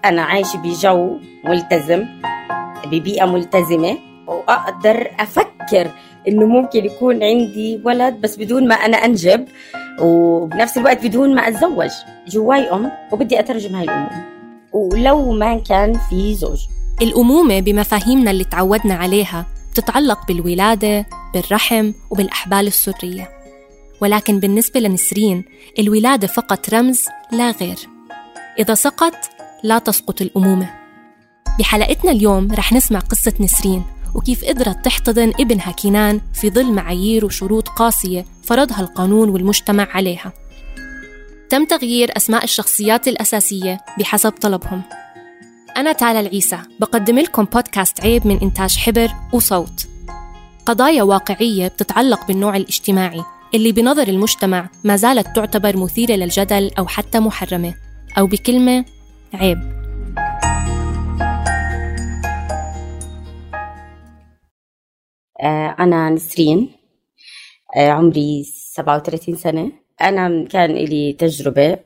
أنا عايشة بجو ملتزم، ببيئة ملتزمة، وأقدر أفكر إنه ممكن يكون عندي ولد بس بدون ما أنا أنجب، وبنفس الوقت بدون ما أتزوج. جواي أم وبدي أترجم هاي الأمومة ولو ما كان في زوج. الأمومة بمفاهيمنا اللي تعودنا عليها بتتعلق بالولادة، بالرحم وبالأحبال السرية، ولكن بالنسبة لنسرين الولادة فقط رمز لا غير. إذا سقط لا تسقط الأمومة. بحلقتنا اليوم رح نسمع قصة نسرين وكيف قدرت تحتضن ابنها كنان في ظل معايير وشروط قاسية فرضها القانون والمجتمع عليها. تم تغيير أسماء الشخصيات الأساسية بحسب طلبهم. أنا تالا العيسى بقدم لكم بودكاست عيب من إنتاج حبر وصوت. قضايا واقعية بتتعلق بالنوع الاجتماعي اللي بنظر المجتمع ما زالت تعتبر مثيرة للجدل أو حتى محرمة، أو بكلمة عيب. أنا نسرين، عمري 37 سنة. أنا كان لي تجربة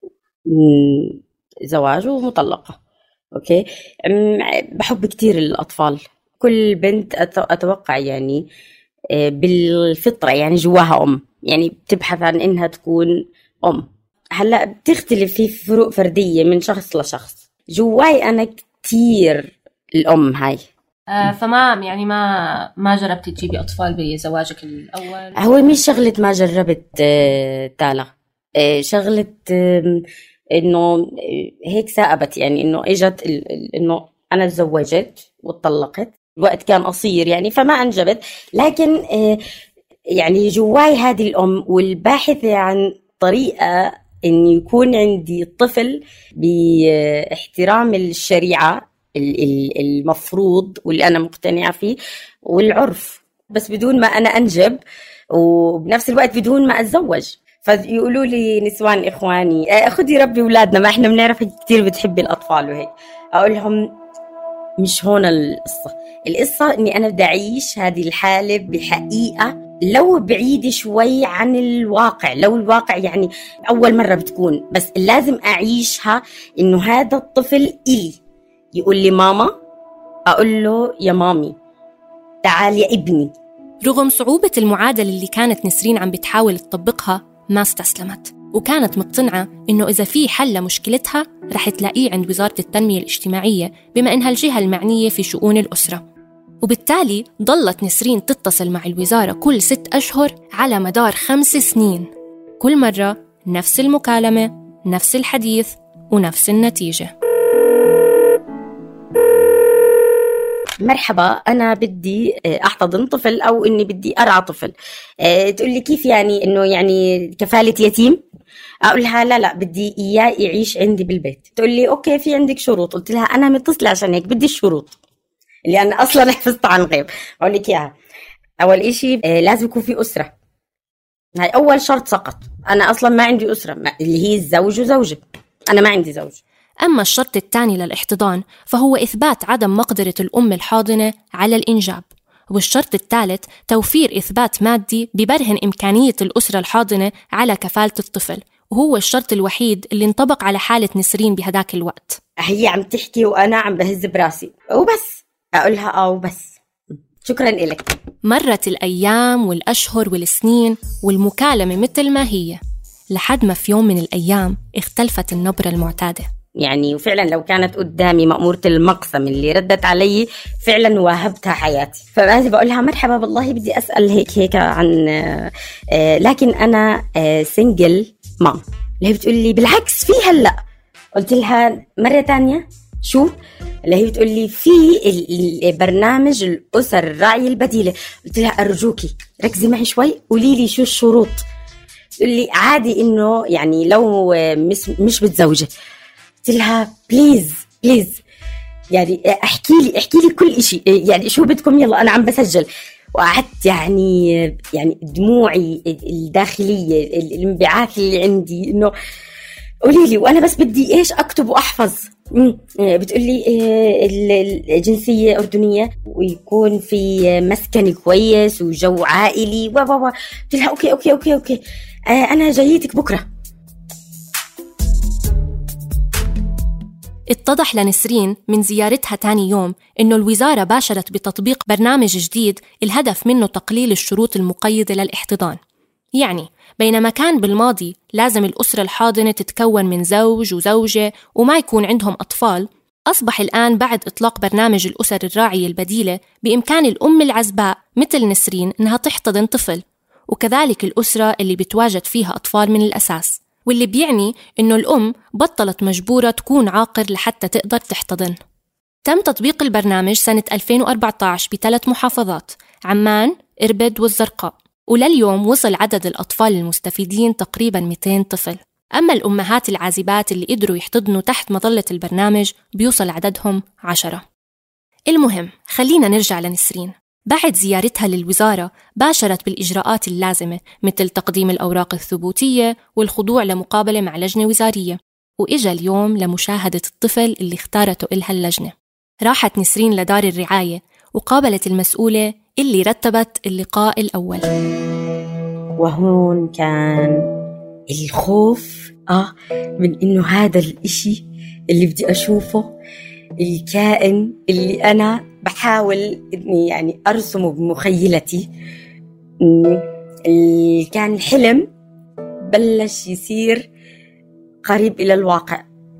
زواج ومطلقة. أوكي، بحب كتير الأطفال. كل بنت أتوقع يعني بالفطرة يعني جواها أم، يعني بتبحث عن إنها تكون أم. هلأ بتختلف في فروق فردية من شخص لشخص. جواي أنا كتير الأم هاي. فما يعني ما جربتي تجيبي أطفال بزواجك الأول؟ هو مش شغلة ما جربت تالا، شغلة إنه هيك ثابت، يعني إنه إجت إنه أنا تزوجت واتطلقت، الوقت كان قصير يعني فما أنجبت. لكن يعني جواي هذه الأم، والباحثة عن طريقة إن يكون عندي طفل باحترام الشريعة المفروض واللي أنا مقتنعة فيه والعرف، بس بدون ما أنا أنجب وبنفس الوقت بدون ما أتزوج. فيقولوا لي نسوان إخواني خدي ربي أولادنا، ما إحنا بنعرفك كتير بتحبي الأطفال وهيك. أقول لهم مش هون القصة إني أنا بدي أعيش هذه الحالة بحقيقة لو بعيدة شوي عن الواقع. لو الواقع يعني أول مرة بتكون، بس لازم أعيشها إنه هذا الطفل إلي يقول لي ماما، أقول له يا مامي، تعال يا ابني. رغم صعوبة المعادلة اللي كانت نسرين عم بتحاول تطبقها ما استسلمت، وكانت مقتنعة إنه إذا في حل لمشكلتها رح تلاقيه عند وزارة التنمية الاجتماعية بما إنها الجهة المعنية في شؤون الأسرة. وبالتالي ضلت نسرين تتصل مع الوزارة كل 6 أشهر على مدار 5 سنين، كل مرة نفس المكالمة، نفس الحديث، ونفس النتيجة. مرحبا، أنا بدي أحتضن طفل أو إني بدي أرعى طفل. تقول لي كيف يعني؟ إنه يعني كفالة يتيم؟ أقول لها لا بدي إياه يعيش عندي بالبيت. تقول لي أوكي، في عندك شروط؟ قلت لها أنا متصلة عشان هيك بدي الشروط اللي أنا أصلاً حفظت عن غيب. أقول لك إياها. أول إشي لازم يكون في أسرة، هاي أول شرط سقط. أنا أصلاً ما عندي أسرة، اللي هي الزوج وزوجة، أنا ما عندي زوج. أما الشرط الثاني للاحتضان فهو إثبات عدم مقدرة الأم الحاضنة على الإنجاب، والشرط الثالث توفير إثبات مادي ببرهن إمكانية الأسرة الحاضنة على كفالة الطفل، وهو الشرط الوحيد اللي انطبق على حالة نسرين بهداك الوقت. هي عم تحكي وأنا عم بهز براسي وبس. أقولها وبس، شكراً إلك. مرت الأيام والأشهر والسنين والمكالمة مثل ما هي، لحد ما في يوم من الأيام اختلفت النبرة المعتادة. يعني وفعلا لو كانت قدامي مأمورة المقسم اللي ردت علي فعلا واهبتها حياتي. فبعد بقولها مرحبا، والله بدي أسأل هيك عن لكن أنا سنجل مام. اللي هي بتقول لي بالعكس في هلأ. قلت لها مرة تانية شو؟ اللي هي بتقول لي في البرنامج الأسر الراعية البديلة. قلت لها أرجوكي ركزي معي شوي، قولي لي شو الشروط. تقول لي عادي إنه يعني لو مش بتزوجي. قلت لها بليز يعني احكي لي كل إشي، يعني شو بدكم، يلا أنا عم بسجل. وقعدت يعني دموعي الداخلية، الانبعاث اللي عندي إنه قولي لي، وأنا بس بدي إيش أكتب وأحفظ. بتقولي الجنسية أردنية ويكون في مسكن كويس وجو عائلي قلت لها أوكي أنا جايتك بكرة. اتضح لنسرين من زيارتها تاني يوم إنه الوزارة باشرت بتطبيق برنامج جديد الهدف منه تقليل الشروط المقيدة للاحتضان. يعني بينما كان بالماضي لازم الأسرة الحاضنة تتكون من زوج وزوجة وما يكون عندهم أطفال، أصبح الآن بعد إطلاق برنامج الأسر الراعية البديلة بإمكان الأم العزباء مثل نسرين إنها تحتضن طفل، وكذلك الأسرة اللي بتواجد فيها أطفال من الأساس، واللي بيعني إنه الأم بطلت مجبورة تكون عاقر لحتى تقدر تحتضن. تم تطبيق البرنامج سنة 2014 ب3 محافظات: عمان، إربد والزرقاء، ولليوم وصل عدد الأطفال المستفيدين تقريباً 200 طفل. أما الأمهات العازبات اللي قدروا يحتضنوا تحت مظلة البرنامج بيوصل عددهم 10. المهم خلينا نرجع لنسرين. بعد زيارتها للوزارة باشرت بالإجراءات اللازمة مثل تقديم الأوراق الثبوتية والخضوع لمقابلة مع لجنة وزارية، وإجا اليوم لمشاهدة الطفل اللي اختارته إلها اللجنة. راحت نسرين لدار الرعاية وقابلت المسؤولة اللي رتبت اللقاء الأول. وهون كان الخوف من إنه هذا الإشي اللي بدي أشوفه، الكائن اللي أنا بحاول إني يعني أرسمه بمخيلتي، اللي كان حلم بلش يصير قريب إلى الواقع.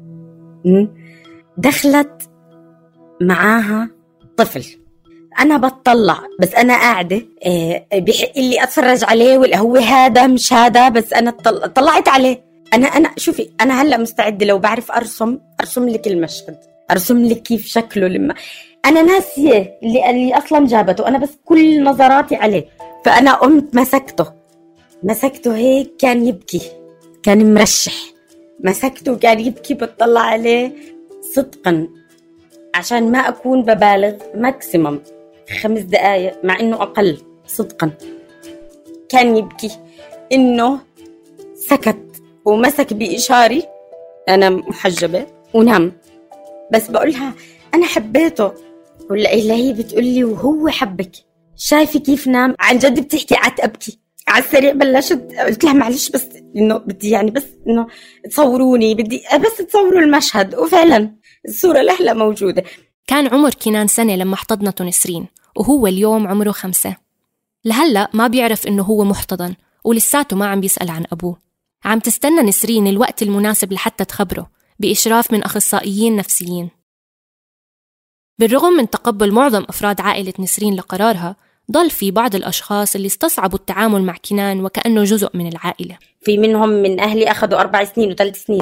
دخلت معاها طفل، أنا بتطلع بس أنا قاعدة بحق اللي أتفرج عليه ولا هو هذا مش هذا، بس أنا طلعت عليه. أنا شوفي، أنا هلأ مستعدة لو بعرف أرسم لك المشهد، أرسم لك كيف شكله. لما أنا ناسية اللي أصلا جابته، أنا بس كل نظراتي عليه. فأنا قمت مسكته هيك، كان يبكي، كان مرشح، مسكته كان يبكي، بتطلع عليه صدقا عشان ما أكون ببالغ، ماكسيمم 5 دقايق، مع إنه أقل صدقا. كان يبكي، إنه سكت ومسك بإشاري، أنا محجبة، ونام. بس بقولها أنا حبيته، ولا إلا هي بتقولي وهو حبك. شايفة كيف نام؟ عن جد بتحكي. قعدت أبكي على السريع، بلشت قلت لها معلش بس إنه بدي يعني بس إنه تصوروني، بدي بس تصوروا المشهد. وفعلا الصورة لهلا موجودة. كان عمر كنان سنة لما احتضنته نسرين، وهو اليوم عمره 5. لهلا ما بيعرف إنه هو محتضن، ولساته ما عم بيسأل عن أبوه. عم تستنى نسرين الوقت المناسب لحتى تخبره بإشراف من أخصائيين نفسيين. بالرغم من تقبل معظم أفراد عائلة نسرين لقرارها، ضل في بعض الأشخاص اللي استصعبوا التعامل مع كنان وكأنه جزء من العائلة. في منهم من أهلي أخذوا 4 سنين و3 سنين.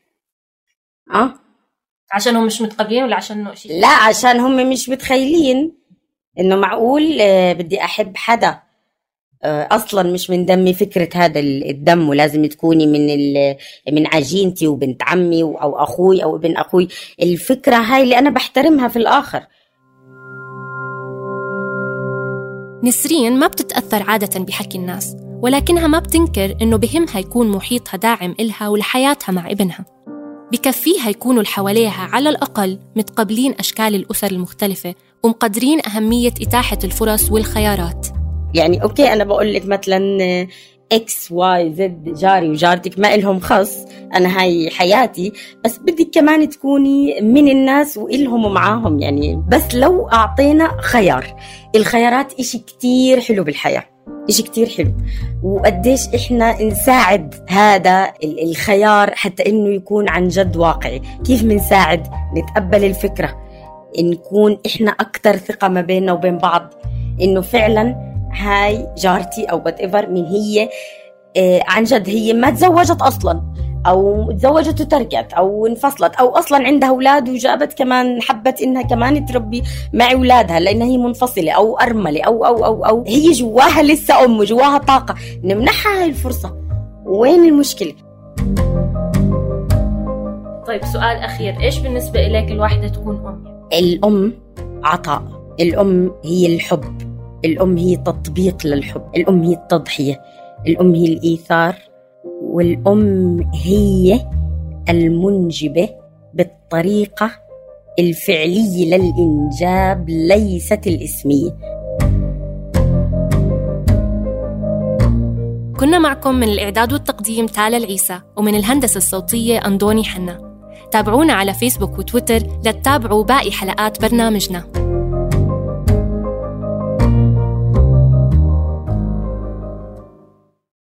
عشان هم مش متقبلين ولا عشان شيء؟ لا، عشان هم مش متخيلين إنه معقول بدي أحب حدا أصلاً مش من دمي. فكرة هذا الدم ولازم تكوني من عجينتي وبنت عمي أو أخوي أو ابن أخوي. الفكرة هاي اللي أنا بحترمها في الآخر. نسرين ما بتتأثر عادة بحكي الناس، ولكنها ما بتنكر إنه بهمها يكون محيطها داعم إلها ولحياتها مع ابنها. بكفيها يكونوا اللي حواليها على الأقل متقبلين أشكال الأسر المختلفة ومقدرين أهمية إتاحة الفرص والخيارات. يعني أوكي، أنا بقول لك مثلا X Y Z جاري وجارتك ما إلهم خص، أنا هاي حياتي، بس بدك كمان تكوني من الناس وإلهم ومعاهم. يعني بس لو أعطينا خيار، الخيارات إشي كتير حلو بالحياة، إشي كتير حلو، وقديش إحنا نساعد هذا الخيار حتى إنه يكون عن جد واقعي. كيف منساعد؟ نتقبل الفكرة، نكون إحنا أكتر ثقة ما بيننا وبين بعض، إنه فعلا هاي جارتي أو whatever من هي، عن جد هي ما تزوجت أصلا، أو تزوجت وتركت، أو انفصلت، أو أصلا عندها أولاد وجابت كمان حبت إنها كمان تربي مع أولادها لأنها هي منفصلة أو أرملة أو هي جواها لسه أم وجواها طاقة. نمنحها هاي الفرصة. وين المشكلة؟ طيب سؤال أخير، إيش بالنسبة إليك الواحدة تكون أم؟ الأم عطاء، الأم هي الحب، الأم هي تطبيق للحب، الأم هي التضحية، الأم هي الإيثار، والأم هي المنجبة بالطريقة الفعلية للإنجاب ليست الإسمية. كنا معكم من الإعداد والتقديم تالا العيسى، ومن الهندسة الصوتية أندوني حنا. تابعونا على فيسبوك وتويتر لتتابعوا باقي حلقات برنامجنا.